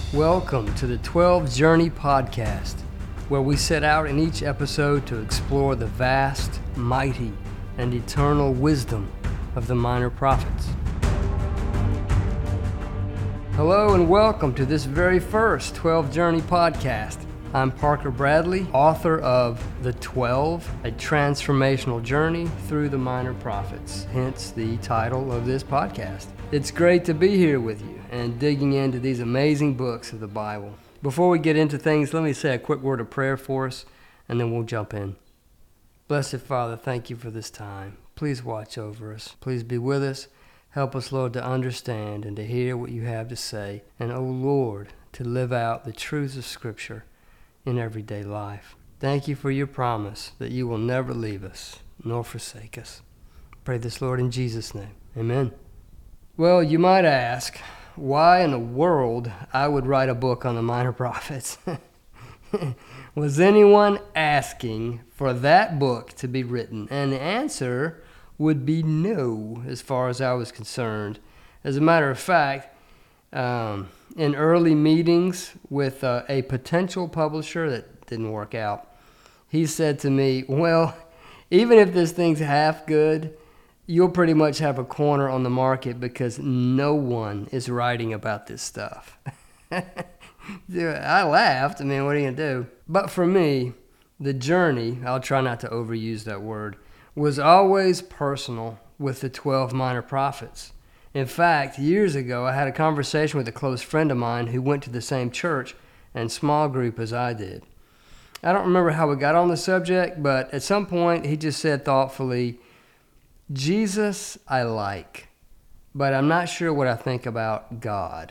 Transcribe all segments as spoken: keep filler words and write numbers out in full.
Welcome to the twelve Journey Podcast, where we set out in each episode to explore the vast, mighty, and eternal wisdom of the minor prophets. Hello and welcome to this very first twelve Journey Podcast. I'm Parker Bradley, author of The twelve, a transformational journey through the minor prophets, hence the title of this podcast. It's great to be here with you and digging into these amazing books of the Bible. Before we get into things, let me say a quick word of prayer for us, and then we'll jump in. Blessed Father, thank you for this time. Please watch over us. Please be with us. Help us, Lord, to understand and to hear what you have to say. And, oh Lord, to live out the truths of Scripture in everyday life. Thank you for your promise that you will never leave us nor forsake us. Pray this, Lord, in Jesus' name. Amen. Well, you might ask, why in the world I would write a book on the minor prophets? Was anyone asking for that book to be written? And the answer would be no, as far as I was concerned. As a matter of fact, um, in early meetings with uh, a potential publisher that didn't work out, he said to me, well, even if this thing's half good, you'll pretty much have a corner on the market because no one is writing about this stuff. Dude, I laughed. I mean, what are you going to do? But for me, the journey, I'll try not to overuse that word, was always personal with the twelve minor prophets. In fact, years ago, I had a conversation with a close friend of mine who went to the same church and small group as I did. I don't remember how we got on the subject, but at some point he just said thoughtfully, Jesus I like, but I'm not sure what I think about God.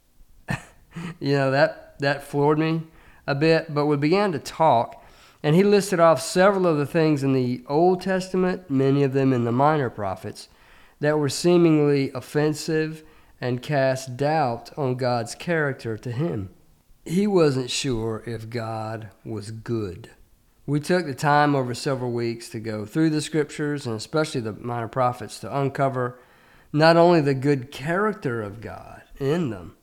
You know, that, that floored me a bit, but we began to talk, and he listed off several of the things in the Old Testament, many of them in the minor prophets, that were seemingly offensive and cast doubt on God's character to him. He wasn't sure if God was good. We took the time over several weeks to go through the scriptures, and especially the minor prophets, to uncover not only the good character of God in them,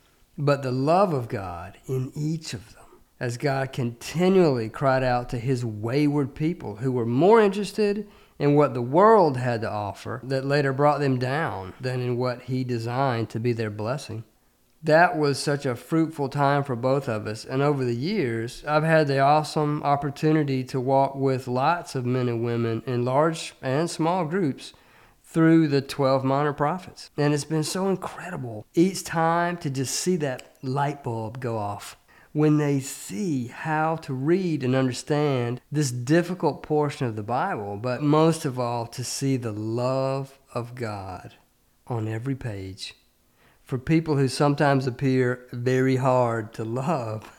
but the love of God in each of them, as God continually cried out to his wayward people who were more interested in what the world had to offer that later brought them down than in what he designed to be their blessing. That was such a fruitful time for both of us, and over the years, I've had the awesome opportunity to walk with lots of men and women in large and small groups through the twelve minor prophets. And it's been so incredible each time to just see that light bulb go off when they see how to read and understand this difficult portion of the Bible, but most of all, to see the love of God on every page. For people who sometimes appear very hard to love,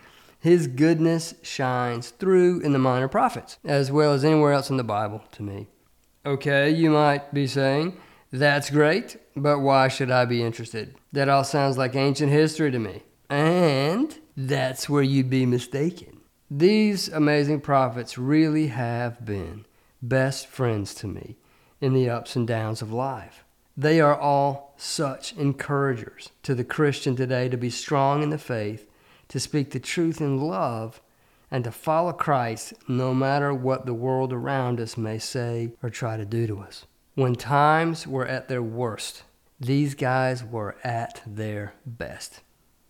his goodness shines through in the minor prophets, as well as anywhere else in the Bible to me. Okay, you might be saying, that's great, but why should I be interested? That all sounds like ancient history to me. And that's where you'd be mistaken. These amazing prophets really have been best friends to me in the ups and downs of life. They are all such encouragers to the Christian today to be strong in the faith, to speak the truth in love, and to follow Christ no matter what the world around us may say or try to do to us. When times were at their worst, these guys were at their best.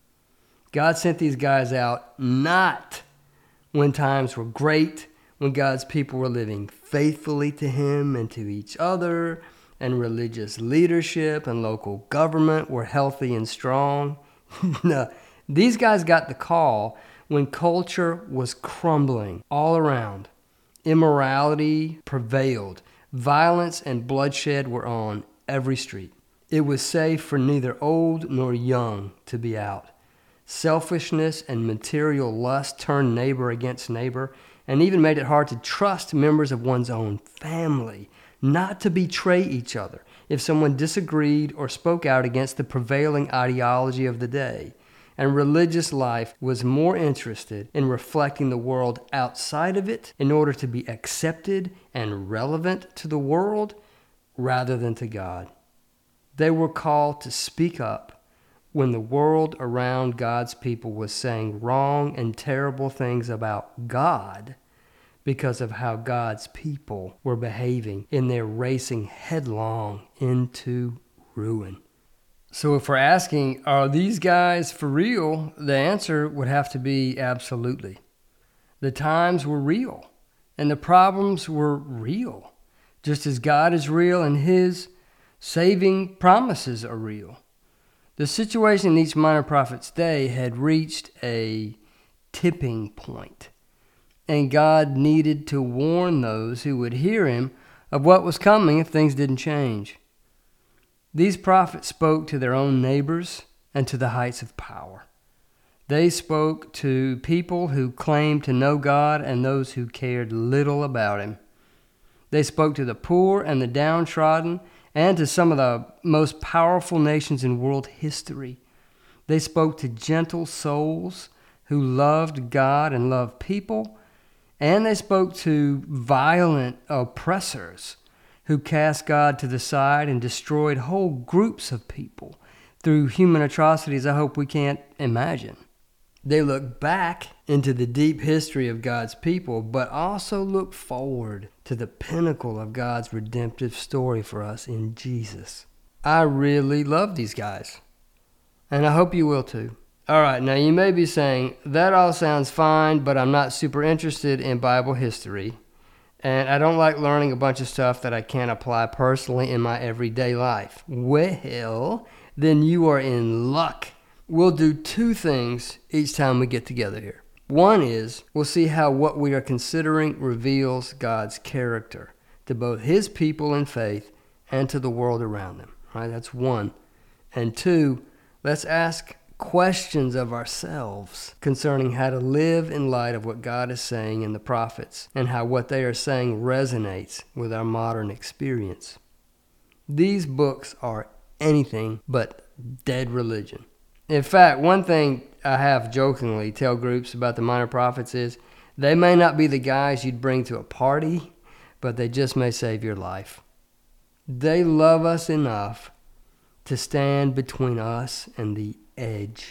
God sent these guys out not when times were great, when God's people were living faithfully to him and to each other, and religious leadership and local government were healthy and strong. No, these guys got the call when culture was crumbling all around. Immorality prevailed. Violence and bloodshed were on every street. It was safe for neither old nor young to be out. Selfishness and material lust turned neighbor against neighbor and even made it hard to trust members of one's own family, not to betray each other if someone disagreed or spoke out against the prevailing ideology of the day. And religious life was more interested in reflecting the world outside of it in order to be accepted and relevant to the world rather than to God. They were called to speak up when the world around God's people was saying wrong and terrible things about God because of how God's people were behaving in their racing headlong into ruin. So if we're asking, are these guys for real? The answer would have to be absolutely. The times were real, and the problems were real, just as God is real and His saving promises are real. The situation in each minor prophet's day had reached a tipping point, and God needed to warn those who would hear Him of what was coming if things didn't change. These prophets spoke to their own neighbors and to the heights of power. They spoke to people who claimed to know God and those who cared little about Him. They spoke to the poor and the downtrodden and to some of the most powerful nations in world history. They spoke to gentle souls who loved God and loved people, and they spoke to violent oppressors who cast God to the side and destroyed whole groups of people through human atrocities I hope we can't imagine. They look back into the deep history of God's people, but also look forward to the pinnacle of God's redemptive story for us in Jesus. I really love these guys, and I hope you will too. All right, now you may be saying, that all sounds fine, but I'm not super interested in Bible history, and I don't like learning a bunch of stuff that I can't apply personally in my everyday life. Well, then you are in luck. We'll do two things each time we get together here. One is we'll see how what we are considering reveals God's character to both His people in faith and to the world around them. Right? That's one. And two, let's ask questions of ourselves concerning how to live in light of what God is saying in the prophets and how what they are saying resonates with our modern experience. These books are anything but dead religion. In fact, one thing I have jokingly tell groups about the minor prophets is they may not be the guys you'd bring to a party, but they just may save your life. They love us enough to stand between us and the edge,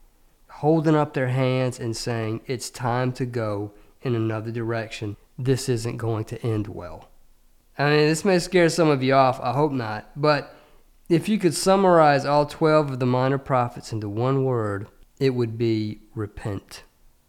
holding up their hands and saying, it's time to go in another direction. This isn't going to end well. I mean, this may scare some of you off. I hope not. But if you could summarize all twelve of the minor prophets into one word, it would be repent.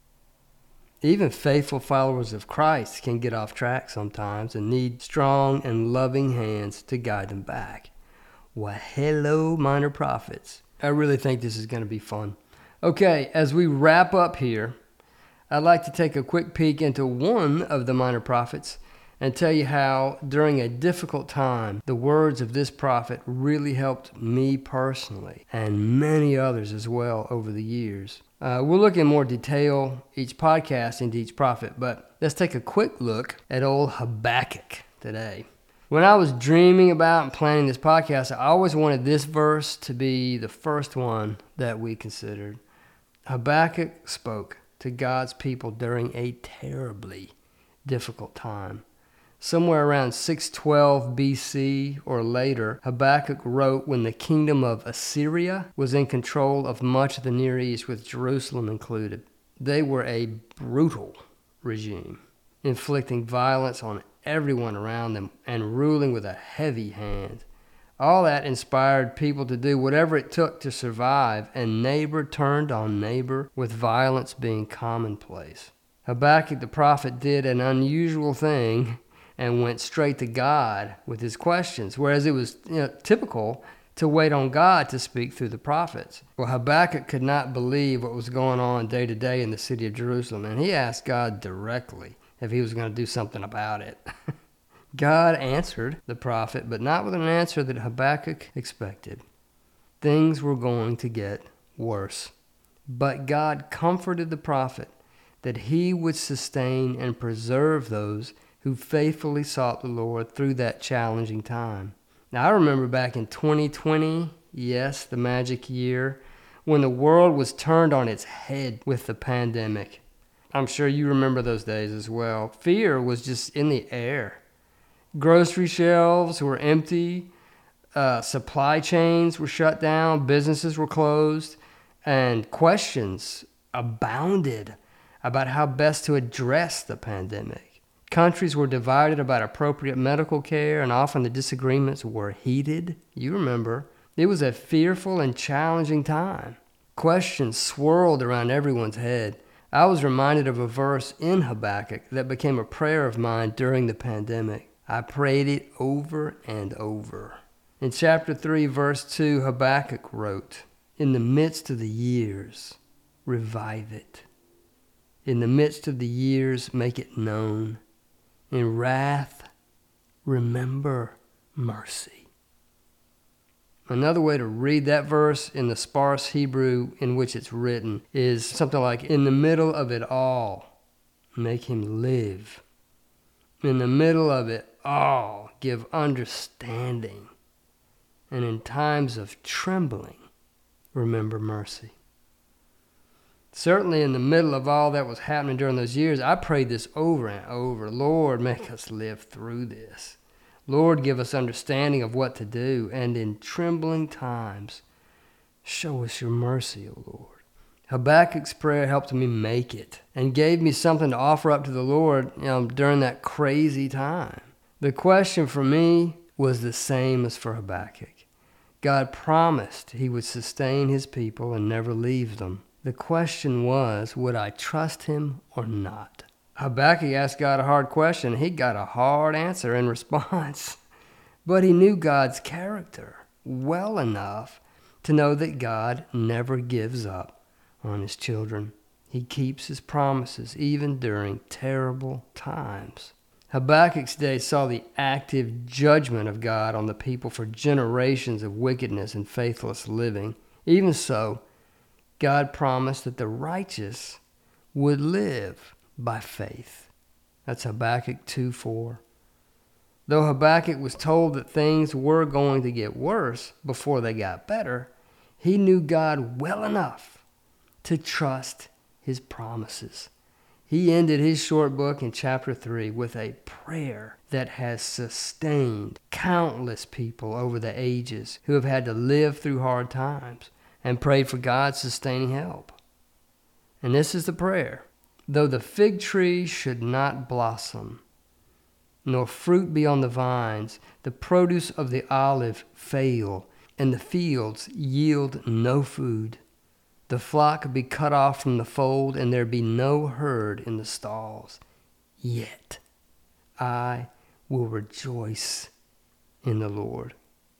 Even faithful followers of Christ can get off track sometimes and need strong and loving hands to guide them back. Well, hello, minor prophets. I really think this is going to be fun. Okay, as we wrap up here, I'd like to take a quick peek into one of the minor prophets and tell you how, during a difficult time, the words of this prophet really helped me personally and many others as well over the years. Uh, we'll look in more detail each podcast into each prophet, but let's take a quick look at old Habakkuk today. When I was dreaming about and planning this podcast, I always wanted this verse to be the first one that we considered. Habakkuk spoke to God's people during a terribly difficult time. Somewhere around six twelve B C or later, Habakkuk wrote when the kingdom of Assyria was in control of much of the Near East, with Jerusalem included. They were a brutal regime, inflicting violence on everyone around them and ruling with a heavy hand. All that inspired people to do whatever it took to survive, and neighbor turned on neighbor, with violence being commonplace. Habakkuk the prophet did an unusual thing and went straight to God with his questions, whereas it was you know, typical to wait on God to speak through the prophets. Well, Habakkuk could not believe what was going on day to day in the city of Jerusalem, and he asked God directly if he was going to do something about it. God answered the prophet, but not with an answer that Habakkuk expected. Things were going to get worse. But God comforted the prophet that he would sustain and preserve those who faithfully sought the Lord through that challenging time. Now, I remember back in twenty twenty, yes, the magic year, when the world was turned on its head with the pandemic. I'm sure you remember those days as well. Fear was just in the air. Grocery shelves were empty. Uh, supply chains were shut down, businesses were closed, and questions abounded about how best to address the pandemic. Countries were divided about appropriate medical care, and often the disagreements were heated. You remember, it was a fearful and challenging time. Questions swirled around everyone's head. I was reminded of a verse in Habakkuk that became a prayer of mine during the pandemic. I prayed it over and over. In chapter three, verse two, Habakkuk wrote, "In the midst of the years, revive it. In the midst of the years, make it known. In wrath, remember mercy." Another way to read that verse in the sparse Hebrew in which it's written is something like, "In the middle of it all, make him live. In the middle of it all, give understanding. And in times of trembling, remember mercy." Certainly in the middle of all that was happening during those years, I prayed this over and over. Lord, make us live through this. Lord, give us understanding of what to do. And in trembling times, show us your mercy, O Lord. Habakkuk's prayer helped me make it and gave me something to offer up to the Lord, you know, during that crazy time. The question for me was the same as for Habakkuk. God promised he would sustain his people and never leave them. The question was, would I trust him or not? Habakkuk asked God a hard question. He got a hard answer in response. But he knew God's character well enough to know that God never gives up on his children. He keeps his promises even during terrible times. Habakkuk's day saw the active judgment of God on the people for generations of wickedness and faithless living. Even so, God promised that the righteous would live by faith. That's Habakkuk two four. Though Habakkuk was told that things were going to get worse before they got better, he knew God well enough to trust his promises. He ended his short book in chapter three with a prayer that has sustained countless people over the ages who have had to live through hard times and prayed for God's sustaining help. And this is the prayer. Though the fig tree should not blossom, nor fruit be on the vines, the produce of the olive fail, and the fields yield no food, the flock be cut off from the fold, and there be no herd in the stalls, yet I will rejoice in the Lord.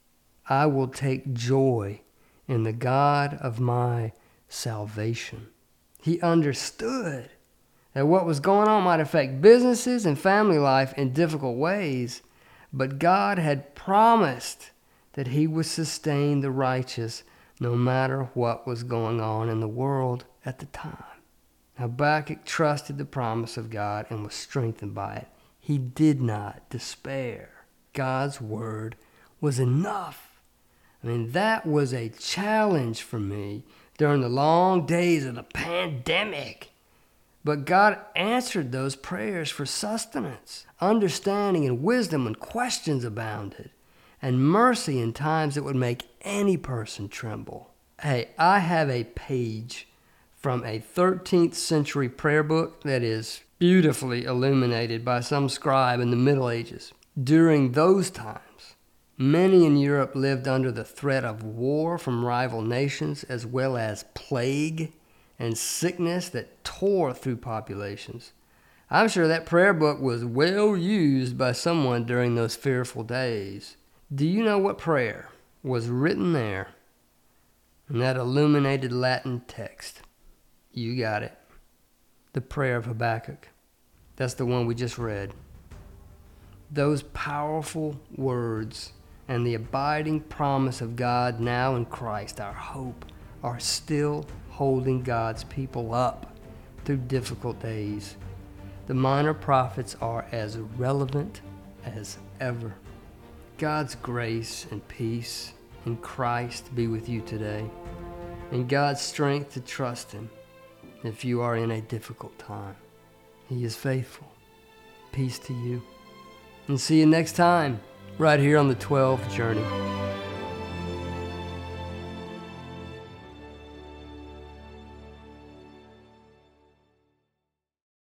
I will take joy in the God of my salvation. He understood that what was going on might affect businesses and family life in difficult ways, but God had promised that he would sustain the righteous no matter what was going on in the world at the time. Habakkuk trusted the promise of God and was strengthened by it. He did not despair. God's word was enough. I mean, that was a challenge for me during the long days of the pandemic. But God answered those prayers for sustenance, understanding and wisdom when questions abounded, and mercy in times that would make any person tremble. Hey, I have a page from a thirteenth century prayer book that is beautifully illuminated by some scribe in the Middle Ages. During those times, many in Europe lived under the threat of war from rival nations, as well as plague and sickness that tore through populations. I'm sure that prayer book was well used by someone during those fearful days. Do you know what prayer was written there in that illuminated Latin text? You got it. The prayer of Habakkuk. That's the one we just read. Those powerful words and the abiding promise of God now in Christ, our hope, are still holding God's people up through difficult days. The minor prophets are as relevant as ever. God's grace and peace in Christ be with you today, and God's strength to trust him if you are in a difficult time. He is faithful. Peace to you. And see you next time, right here on the twelfth Journey.